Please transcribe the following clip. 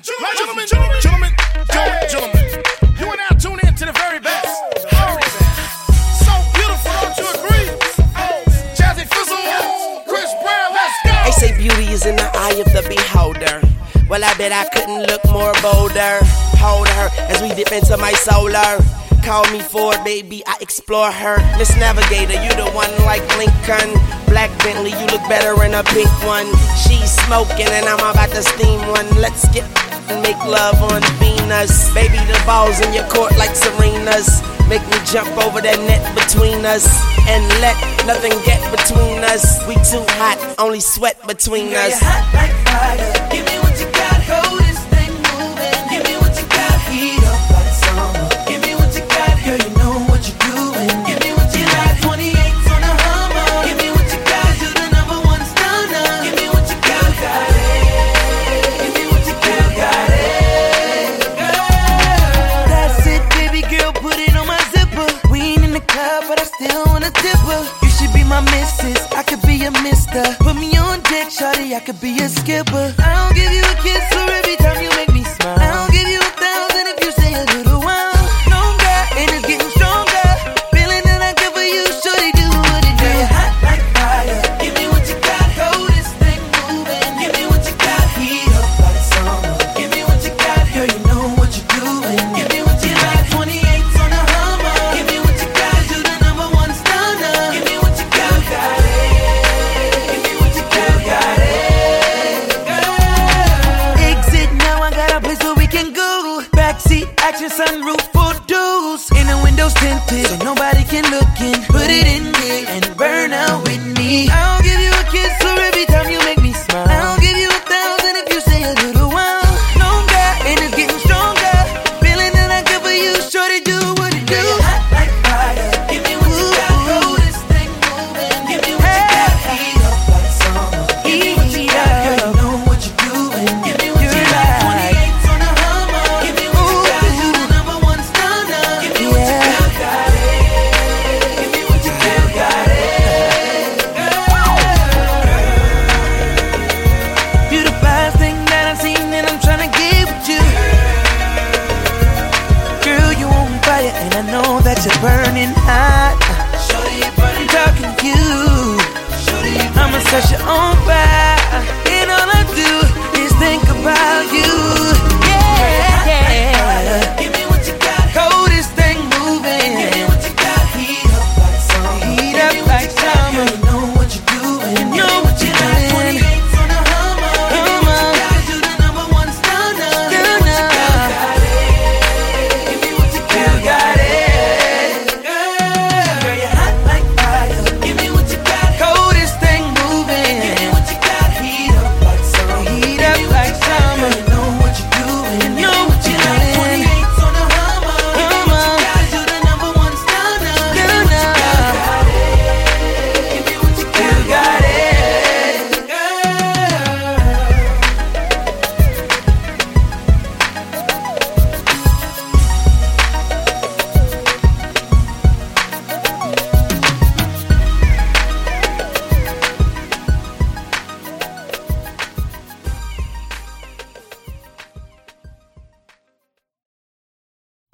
Gentlemen, you are now tuned in to the very best. So beautiful, don't you agree? Jazzy Fizzle, Chris Brown, let's go. They say beauty is in the eye of the beholder. Well, I bet I couldn't look more bolder. Hold her as we dip into my solar. Call me Ford, baby, I explore her. Miss Navigator, you the one like Lincoln. Black Bentley, you look better in a pink one. She's smoking and I'm about to steam one. Let's get and make love on Venus. Baby, the ball's in your court like Serena's. Make me jump over that net between us. And let nothing get between us. We too hot, only sweat between us. You're hot like fire. Give me what you got, hold this thing moving. Give me what you got, heat up like summer. Give me what you got, girl, you know what you're doing. Give me what you got, 28's on a Hummer. Give me what you got, you're the number one stunner. Give me what you got, got it. Give me what you got it. Girl, that's it, baby girl, put it on my zipper. We ain't in the club, but I still wanna tip her. You should be my missus, I could be a mister. Put me on deck, shawty, I could be a skipper. I'll give you a kiss for every time you make me smile. I'll give you 1,000 if you say a little while. Longer, and it's getting stronger. Feeling that I give for you, shawty, do what it do. You're hot like fire. Give me what you got, hold this thing moving. Give me what you got, heat up like summer. Give me what you got, girl, you know what you're doing. Give me what you got, 28's on a Hummer. Give me what you got, you're the number one stunner. Give me what you got it. Give me what you got it. Girl. Exit now, I got a place where we can go. Backseat action, sunroof.